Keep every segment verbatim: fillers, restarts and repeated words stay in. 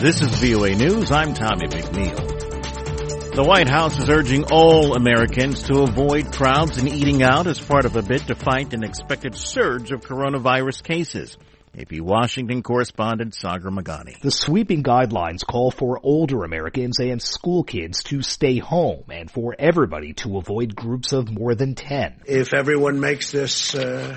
This is V O A News. I'm Tommy McNeil. The White House is urging all Americans to avoid crowds and eating out as part of a bid to fight an expected surge of coronavirus cases. A P Washington correspondent Sagar Magani. The sweeping guidelines call for older Americans and school kids to stay home and for everybody to avoid groups of more than ten. If everyone makes this uh,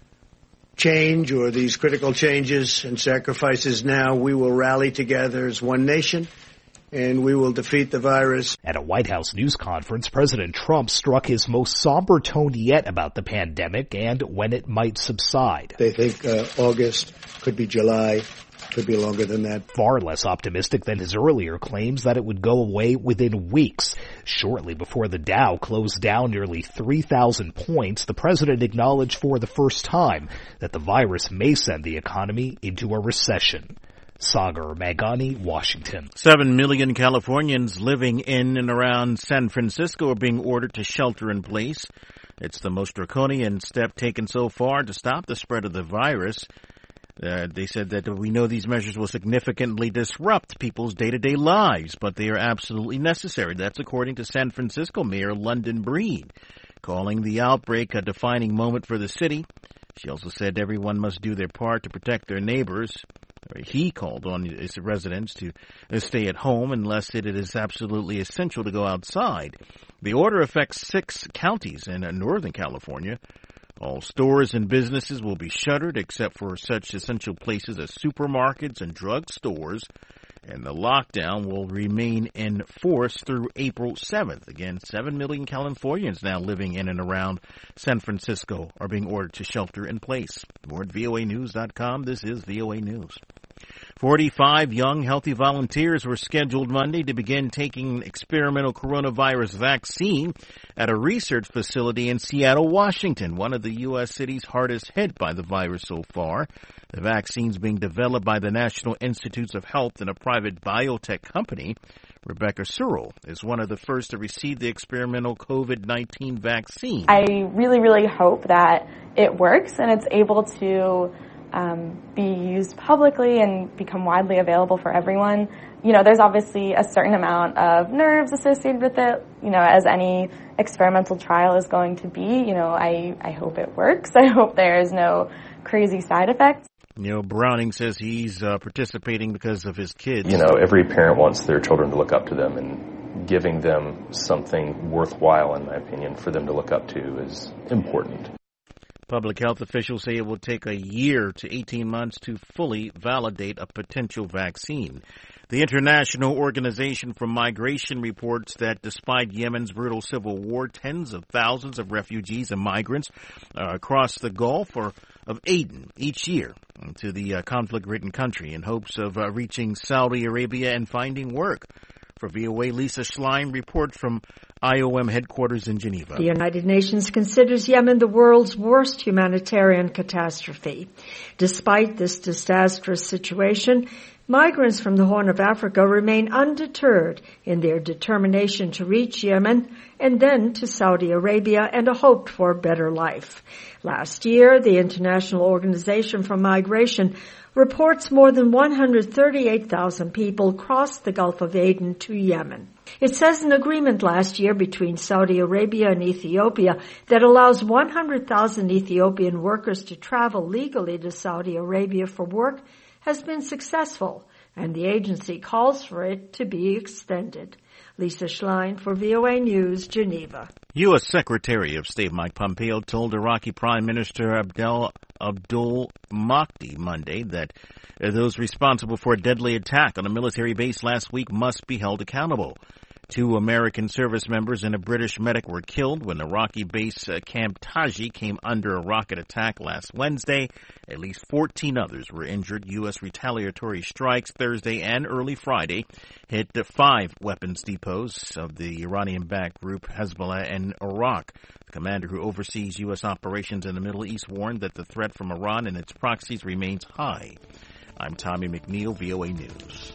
change or these critical changes and sacrifices now, we will rally together as one nation and we will defeat the virus. At a White House news conference, President Trump struck his most somber tone yet about the pandemic and when it might subside. They think uh, August, could be July, could be longer than that. Far less optimistic than his earlier claims that it would go away within weeks. Shortly before the Dow closed down nearly three thousand points, the president acknowledged for the first time that the virus may send the economy into a recession. Sagar Magani, Washington. Seven million Californians living in and around San Francisco are being ordered to shelter in place. It's the most draconian step taken so far to stop the spread of the virus. Uh, they said that we know these measures will significantly disrupt people's day-to-day lives, but they are absolutely necessary. That's according to San Francisco Mayor London Breed, calling the outbreak a defining moment for the city. She also said everyone must do their part to protect their neighbors. He called on his residents to stay at home unless it is absolutely essential to go outside. The order affects six counties in Northern California. All stores and businesses will be shuttered except for such essential places as supermarkets and drug stores. And the lockdown will remain in force through April seventh. Again, seven million Californians now living in and around San Francisco are being ordered to shelter in place. More at V O A news dot com. This is V O A News. forty-five young, healthy volunteers were scheduled Monday to begin taking an experimental coronavirus vaccine at a research facility in Seattle, Washington, one of the U S cities hardest hit by the virus so far. The vaccine's being developed by the National Institutes of Health and a private biotech company. Rebecca Searle is one of the first to receive the experimental COVID nineteen vaccine. I really, really hope that it works and it's able to um, be used publicly and become widely available for everyone. You know, there's obviously a certain amount of nerves associated with it, you know, as any experimental trial is going to be. You know, I, I hope it works. I hope there is no crazy side effects. Neil Browning says he's uh, participating because of his kids. You know, every parent wants their children to look up to them, and giving them something worthwhile, in my opinion, for them to look up to is important. Public health officials say it will take a year to eighteen months to fully validate a potential vaccine. The International Organization for Migration reports that despite Yemen's brutal civil war, tens of thousands of refugees and migrants uh, across the Gulf are of Aden each year to the uh, conflict-ridden country in hopes of uh, reaching Saudi Arabia and finding work. For V O A, Lisa Schlein reports from I O M headquarters in Geneva. The United Nations considers Yemen the world's worst humanitarian catastrophe. Despite this disastrous situation, migrants from the Horn of Africa remain undeterred in their determination to reach Yemen and then to Saudi Arabia and a hope for a better life. Last year, the International Organization for Migration reports more than one hundred thirty-eight thousand people crossed the Gulf of Aden to Yemen. It says an agreement last year between Saudi Arabia and Ethiopia that allows one hundred thousand Ethiopian workers to travel legally to Saudi Arabia for work has been successful, and the agency calls for it to be extended. Lisa Schlein for V O A News, Geneva. U S. Secretary of State Mike Pompeo told Iraqi Prime Minister Abdel Abdul Mahdi Monday that those responsible for a deadly attack on a military base last week must be held accountable. Two American service members and a British medic were killed when Iraqi base uh, Camp Taji came under a rocket attack last Wednesday. At least fourteen others were injured. U S retaliatory strikes Thursday and early Friday hit the five weapons depots of the Iranian-backed group Hezbollah in Iraq. The commander who oversees U S operations in the Middle East warned that the threat from Iran and its proxies remains high. I'm Tommy McNeil, V O A News.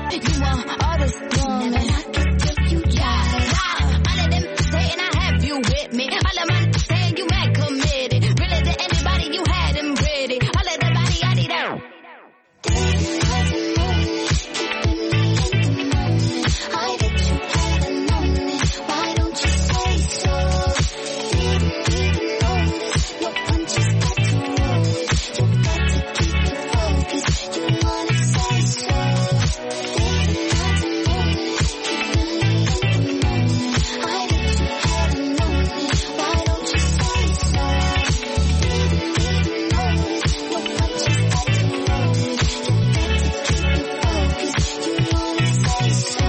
You want all this woman. Never knock it till you try. All of them saying I have you with me. All of my saying you mad committed. Really to anybody you had them pretty. All of the body I need out. I bet you haven't known this. Why don't you say so? Didn't even notice your punches got to roll. You got to keep it focused. You wanna say so? Didn't haven't known this. Keeping me in the moment. I bet you haven't known this. Why don't you say so? Didn't even notice your punches got to roll. You got to keep it focused. You wanna say so?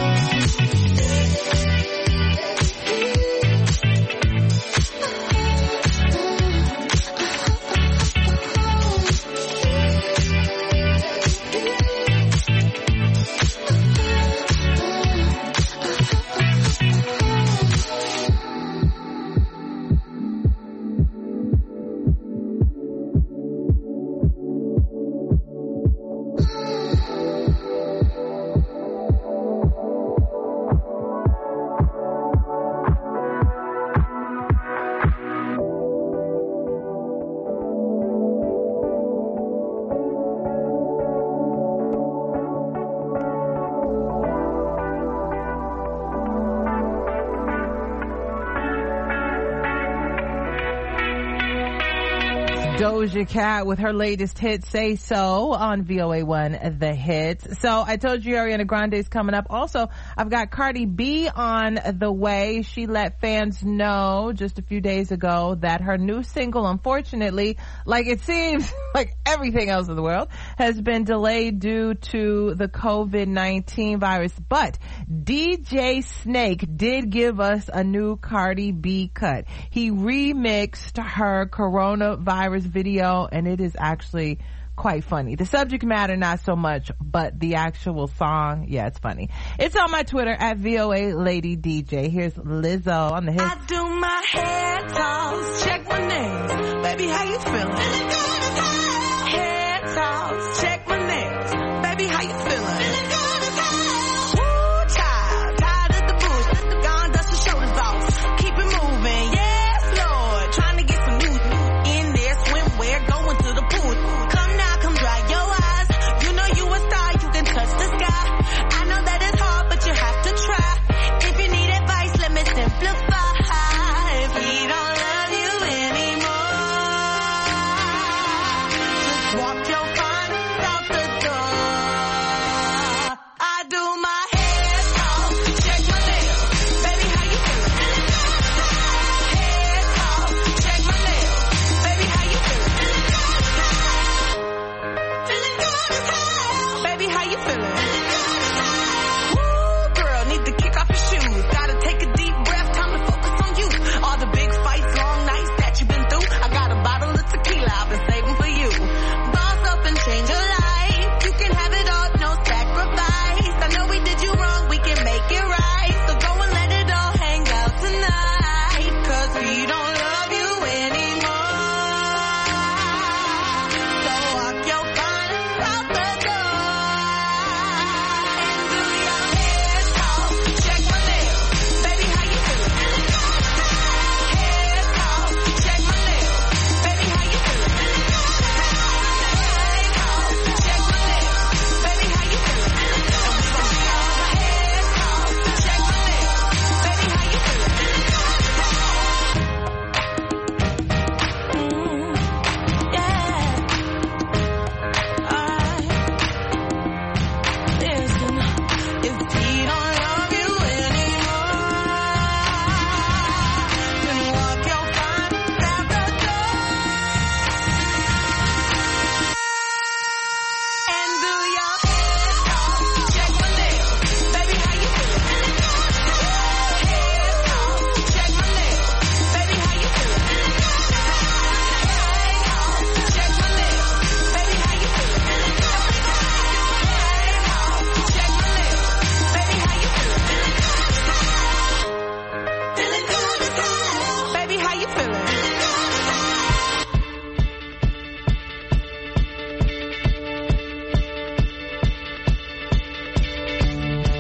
Doja Cat with her latest hit, Say So, on V O A one, The Hits. So I told you Ariana Grande's coming up. Also, I've got Cardi B on the way. She let fans know just a few days ago that her new single, unfortunately, like it seems like everything else in the world, has been delayed due to the covid nineteen virus. But D J Snake did give us a new Cardi B cut. He remixed her coronavirus video, and it is actually quite funny. The subject matter not so much, but the actual song, yeah, it's funny. It's on my Twitter at V O A Lady D J. Here's Lizzo on the hits. I do my hair toss, check my nails. Baby, how you feeling? Feeling good as hell. Hair toss, check my nails. Baby, how you feeling? Feeling good as hell. Woo, child, tired of the bullshit. Gone, dust your shoulders off. Keep it moving, yes, Lord. Trying to get some new in there, swimwear, going to the pool. Come now, come dry your eyes. You know you a star, you can touch the sky. I know that it's hard, but you have to try. If you need advice, let me simplify. If he don't love you anymore,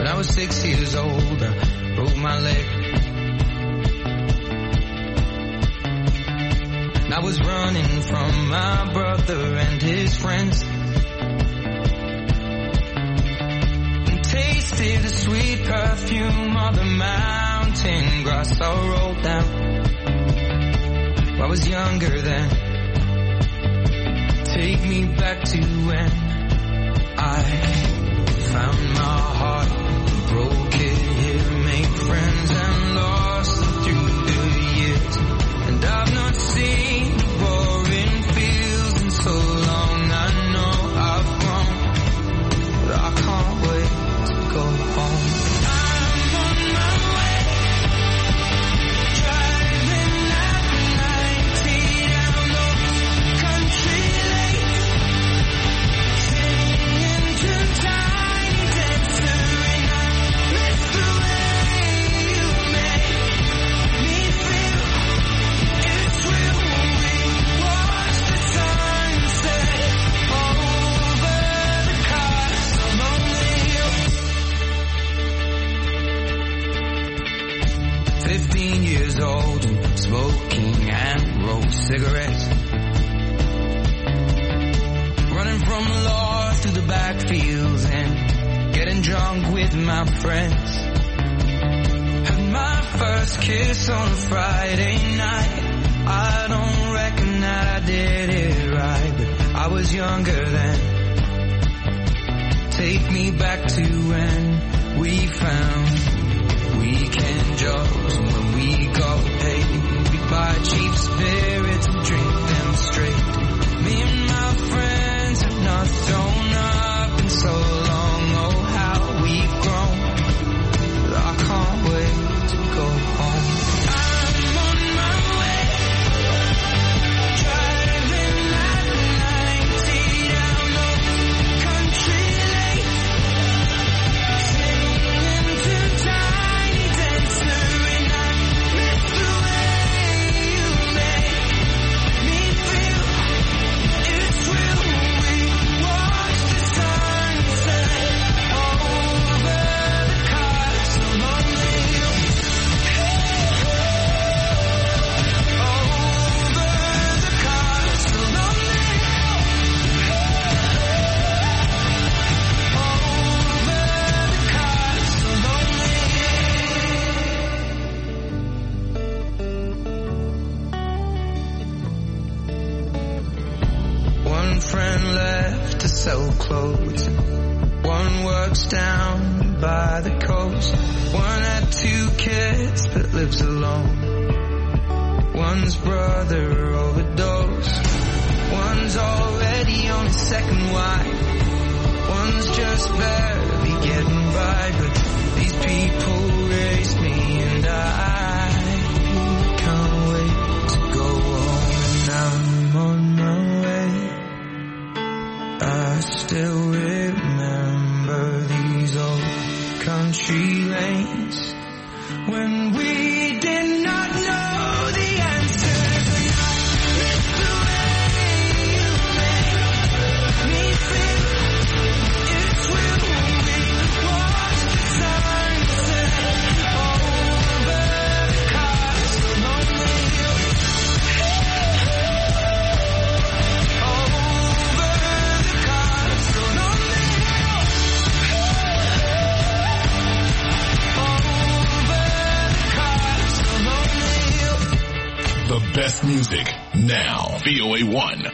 When I was six years old, I broke my leg. I was running from my brother and his friends, and tasted the sweet perfume of the mountain grass I rolled down. I was younger then. Take me back to when I found my heart, broke it here, made friends and lost them through the years. And I've not seen the boring fields in so long. I know I've grown, but I can't wait to go home. I'm on my way, driving at ninety down the country lane, singing to Tiny Dancer, and I miss the way you make me feel. It's real when we watch the sunset over the castle on the hill. Fifteen years old and smoking and rolled cigarettes, running from the law through the backfields and getting drunk with my friends. Had my first kiss on a Friday night. I don't reckon that I did it right, but I was younger then. Take me back to when we found weekend jobs, and when we got paid, we'd buy cheap spirits and drink them straight. Me and my friends have not thrown up in so long. Oh, how we've grown, but I can't wait to go home. I'm on my way, driving at ninety down the country lane, singing to Tiny Dancer, and I miss the way you make me feel. It's real when we watch the sunset over the castle on the hill. Over the castle on the hill. Over the castle on the hill. One friend left to sell clothes. One works down by the coast. One had two kids but lives alone. One's brother overdosed. One's already on his second wife. One's just barely getting by. But these people raised me, and I can't wait to go home. And I'm on my way. I still remember these old country lanes when we did not know the answers, and I miss the way you make me feel. It's real when we watch the sunset over the castle on the hill. Over the castle on the hill. The best music now. V O A one.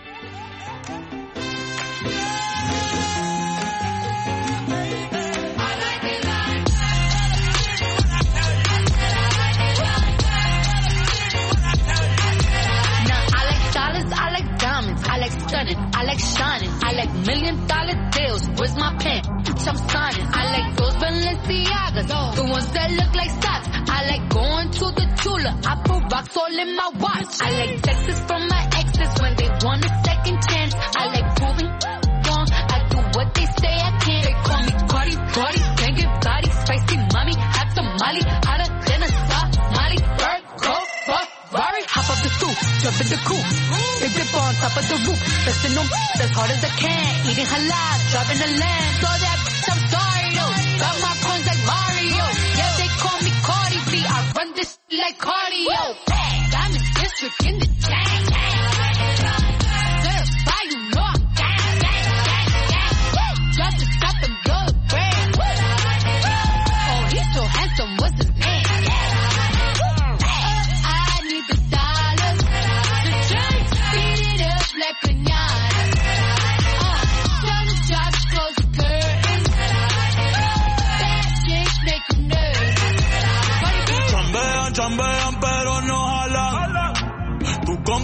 Stunning, I like shining, I like million dollar deals. Where's my pen? Bitch, I'm signing. I like those Balenciagas, the ones that look like socks. I like going to the Tula. I put rocks all in my watch. I like texts from my exes when they want a second chance. I like proving wrong. I do what they say I can't. They call me Cardi, Cardi, banging body, spicy mommy, hot tamale, hotter than a Somali. Bird, go, Ferrari, hop up the stoop, jump in the coupe. They dip on top of the roof, pressing them as hard as I can. Eating halal, driving the land. So that bitch, I'm sorry, yo. Got my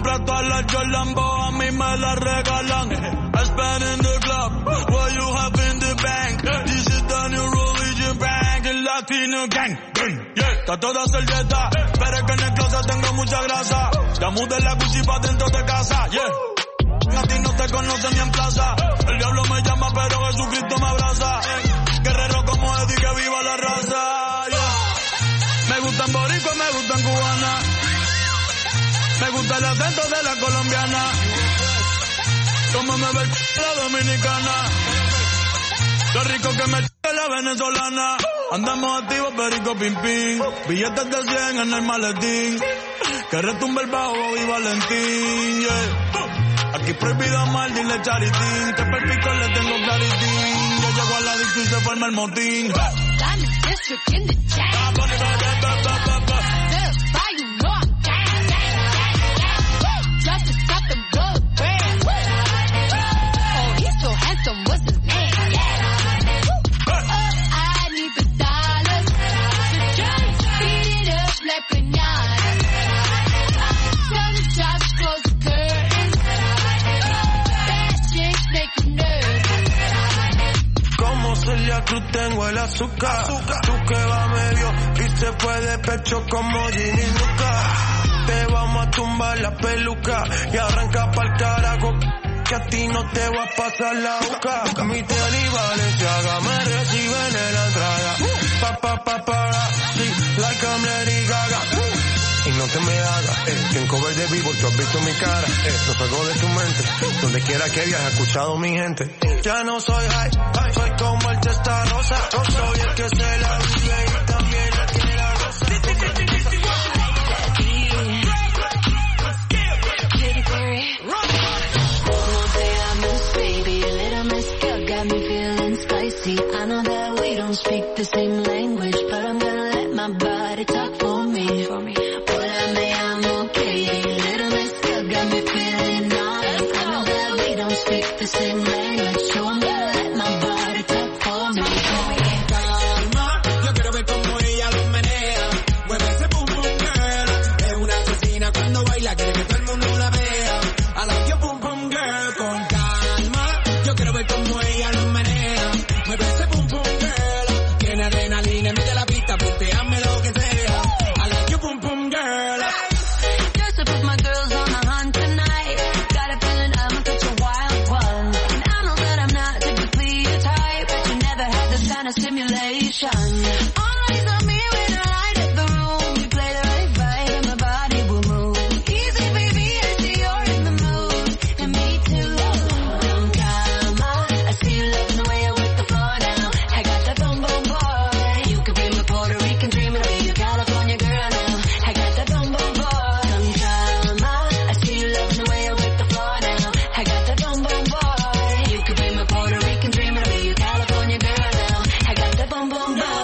compré todas las Jolambo, a mí me las regalan. I spend in the club, what you have in the bank. This is the new religion bank, el Latino gang. Yeah, está toda servieta, pero es que en el closet tengo mucha grasa. Ya mudé la Gucci pa' dentro de casa, yeah. A ti no te conocen ni en plaza. El diablo me llama, pero Jesucristo me abraza. Guerrero como Eddie, que viva la raza, yeah. Me gustan boricua, me gustan cubana. Me gusta el acento de la colombiana. Como me ve la dominicana. Lo rico que me la venezolana. Andamos activos, perico pim pim. Billetes de cien en el maletín. Que retumbe el bajo y Valentín, yeah. Aquí prohibido amar, dile charitín. Que perpico le tengo claritín. Yo llego a la disco y se forma el motín. Diamond District in the jam. Verify, you know I'm gang, gang, gang, gang. Justice got them blood red. Oh, he's so handsome, what's his name? I need the dollars. The drugs, beat it up like pinata. Turn the shots, close the curtains. Bad chicks make you nervous. Como Celia Cruz tengo el azúcar. Tú que va medio y se fue de pecho como Ginny Luca. Te vamos a tumbar la peluca y arranca pa'l carajo. Que a ti no te va a pasar la boca. Mi tele y Valenciaga me reciben en la entrada. Pa, pa, pa, para, sí, like I'm Lady Gaga. Y no te me hagas, eh, que en cover de vivo tú has visto mi cara, eh, los juegos de tu mente, donde quiera que viajes, he escuchado mi gente. Ya no soy high, soy como el testa rosa, soy el que se la vive y también la que la goza. Baby, a little Miss Girl got me feeling spicy. I know that we don't speak the same language, but I'm gonna let my body talk for me. For me. Hola, I'm okay. Little Miss Girl got me feeling naughty. I know that we don't speak the same language, so I'm gonna let my body talk for me. Calma, yo quiero ver cómo ella lo menea. Mueve ese boom boom girl. Es una asesina cuando baila, quiere que todo el mundo la vea. I like your boom boom girl. Con calma, yo quiero ver cómo ella lo menea. Mueve ese boom boom girl. Tiene adrenalina, mete la pista, punteame lo que sea. I like your boom boom girl. Just to put my girls on the hunt tonight. Got a feeling I'ma catch a wild one. And I know that I'm not typically your type, but you never had this kind of stimulation. All eyes on me when I light up the room. You play the right vibe and my body will move. Easy, baby, I see you're in the mood. And me too. Con calma, I see you loving the way I work the floor now. I got that boom boom boy. You could be my Puerto Rican dream and I'll be your California girl now. I got that boom boom boy. Con calma, I see you loving the way I work the floor now. I got that boom boom boy. You could be my Puerto Rican dream and I'll be your California girl now. I got that boom boom boy.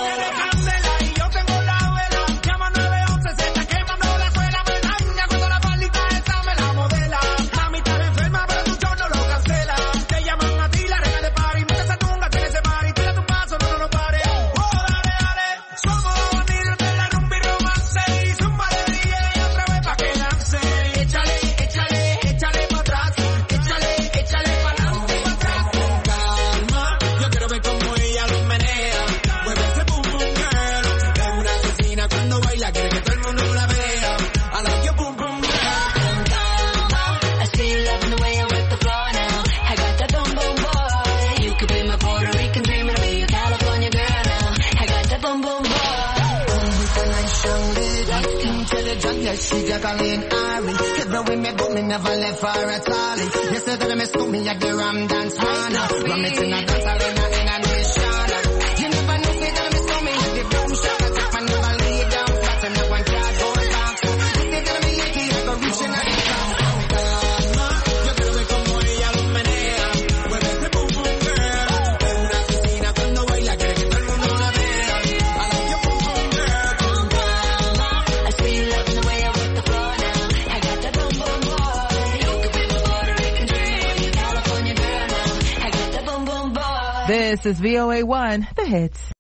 Y yo tengo la vela, llama nueve once, se está quemando la escuela, me daña cuando la palita esa me la modela. Mami está enferma, pero tu show no lo cancela. Te llaman a ti, la reina de party, mete esa tunga, tiene ese party, tira tu paso, no, no, no pare. Oh, dale, dale, somos los bandidos de la rumba y romance. Y zumba de D J otra vez pa' que dance. Échale, échale, échale pa' atrás, échale, échale pa' adelante y pa' atrás. Con calma, yo quiero ver cómo ella lo menea. Mueve ese boom boom girl. Es una asesina cuando baila, quiere que todo el mundo la vea. I like your boom boom girl. Con calma, I see you loving the way I work the floor now. I got that boom boom boy. You could be my Puerto Rican dream and I'll be your California girl now. I got that boom boom boy. To the jungle, she juggling Ari. Every way me go, me never left her at all. You said that I miss me at the Ram Dance Man. Ram it in a dance arena in a nation. You never knew me that I miss me at the boom shop. I take my never lay down flat and no one can't go back. You think that I'm a Yankee, I go reaching out the top. Yo quiero ver cómo ella lo menea. Mueve ese boom boom girl. Es una asesina cuando baila, quiere que todo el mundo la vea. I like your boom boom girl. Con calma. I see you loving the way I work the floor now. I got that boom boom boy. You could be my Puerto Rican dream and your California girl now. I got that boom boom boy. This is V O A one, The Hits.